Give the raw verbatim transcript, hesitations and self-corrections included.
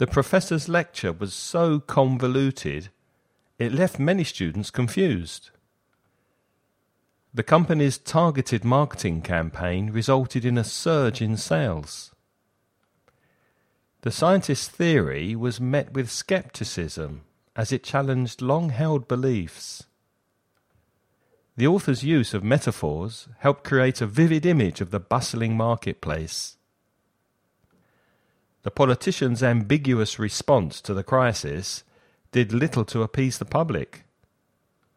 The professor's lecture was so convoluted, it left many students confused. The company's targeted marketing campaign resulted in a surge in sales. The scientist's theory was met with skepticism as it challenged long-held beliefs. The author's use of metaphors helped create a vivid image of the bustling marketplace. The politician's ambiguous response to the crisis did little to appease the public.